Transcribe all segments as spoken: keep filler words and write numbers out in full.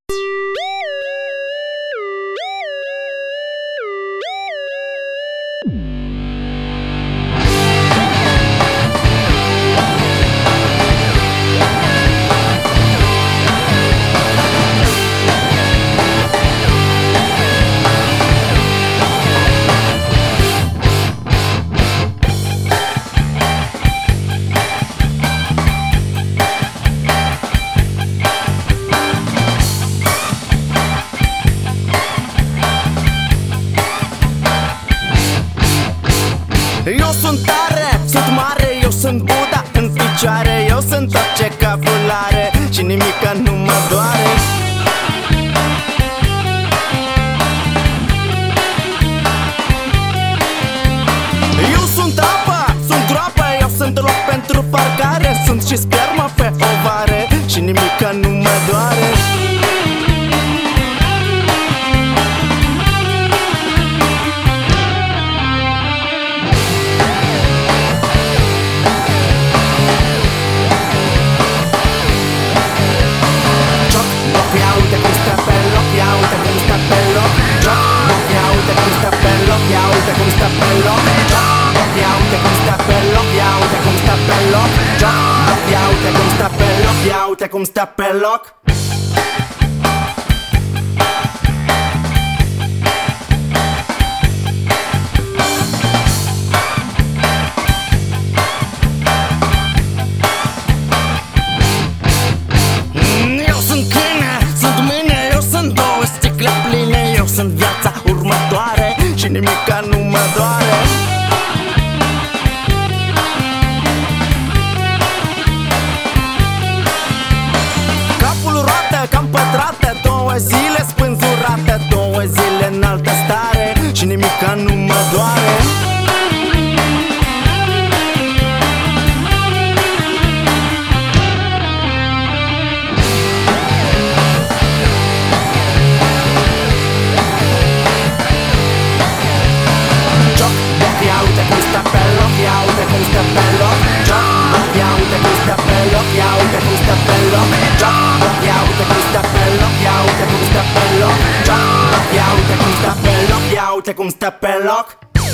Eu sunt tare, sunt mare, eu sunt Buddha în picioare. Eu sunt tot ce capul are și nimica nu mă doare. Eu sunt apă, sunt groapă, eu sunt loc pentru parcare. Sunt și spermă pe ovare și nimica nu mă doare. Uite cum stă pe loc, ia uite cum stă pe loc. Ia uite cum stă pe loc, ia uite cum stă pe loc. Ia uite cum stă pe loc, ia uite cum stă pe loc. Ia uite cum stă pe loc, ia uite cum stă pe loc. Sunt viața următoare și nimica nu mă doare. Capul roată cam pătrată, două zile spânzurată, două zile în altă stare și nimica nu mă doare. Ia uite cum stă pe loc, ia uite cum stă pe loc. Ia uite cum stă pe loc, ia uite cum stă pe loc. Ia uite cum stă pe loc, ia uite cum stă pe loc. Ia uite cum stă pe loc, ia uite cum stă pe loc.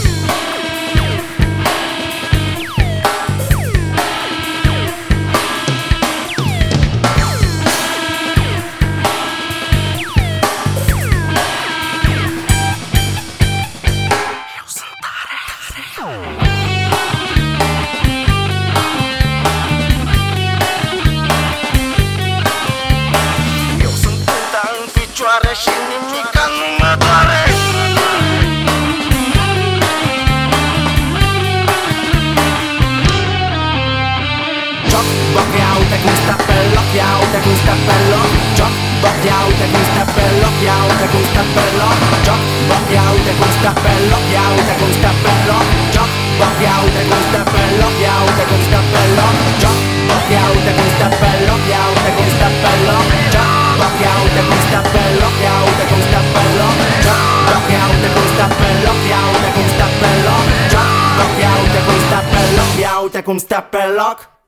Eu sunt Buddha în picioare și nimica nu mă doare. Joc, boc, ia uite cum stă pe loc, ia uite cum stă pe loc. Joc, boc, ia uite cum stă pe loc, ia uite cum stă pe loc. Joc, boc, ia uite cum stă pe loc, ia uite cum stă pe loc. Joc, boc, ia uite cum stă pe loc, ia uite cum stă pe loc. Joc, boc, ia uite cum stă pe loc, ia uite cum stă pe loc. Joc, boc, ia uite cum stă pe loc, ia uite cum stă pe loc. Joc, boc, ia uite cum stă pe loc, ia uite cum stă pe loc. Joc, boc, ia uite cum stă pe loc, ia uite cum stă pe loc.